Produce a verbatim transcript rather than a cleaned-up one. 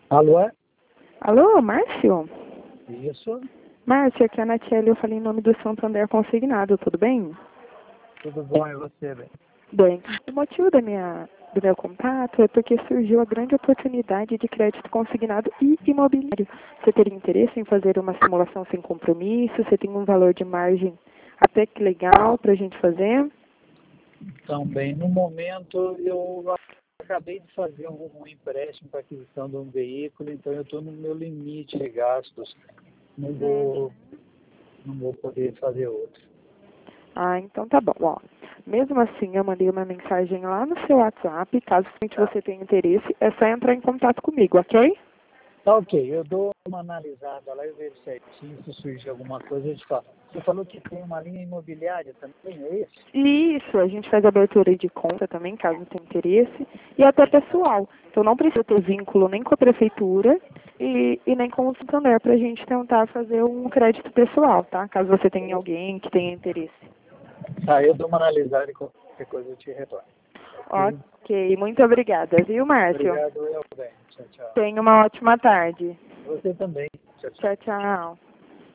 Alô? é? Alô, Márcio? Isso, Márcio, aqui é a Natiele, eu falei em nome do Santander Consignado, tudo bem? tudo bom e você, bem? Bem, o motivo da minha, do meu contato é porque surgiu a grande oportunidade de crédito consignado e imobiliário. Você teria interesse em fazer uma simulação sem compromisso? Você tem um valor de margem até que legal para a gente fazer? Então, bem, no momento eu acabei de fazer um, um empréstimo para aquisição de um veículo, então eu estou no meu limite de gastos. Não vou, não vou poder fazer outro. Ah, então tá bom. Ó, mesmo assim, eu mandei uma mensagem lá no seu WhatsApp. Caso realmente Tá. você tenha interesse, é só entrar em contato comigo, ok? Tá ok, eu dou uma analisada lá e vejo certinho, se surgir alguma coisa eu te falo. Você falou que tem uma linha imobiliária também, é isso? Isso, a gente faz abertura de conta também, caso tenha interesse, e até pessoal. Então não precisa ter vínculo nem com a prefeitura e, e nem com o Santander para a gente tentar fazer um crédito pessoal, tá? Caso você tenha alguém que tenha interesse. Tá, eu dou uma analisada e qualquer coisa eu te retorno. Ok? Ok, muito obrigada, viu, Márcio? Obrigado, eu bem. Tchau, tchau. Tenha uma ótima tarde. Você também. Tchau, tchau. Tchau, tchau.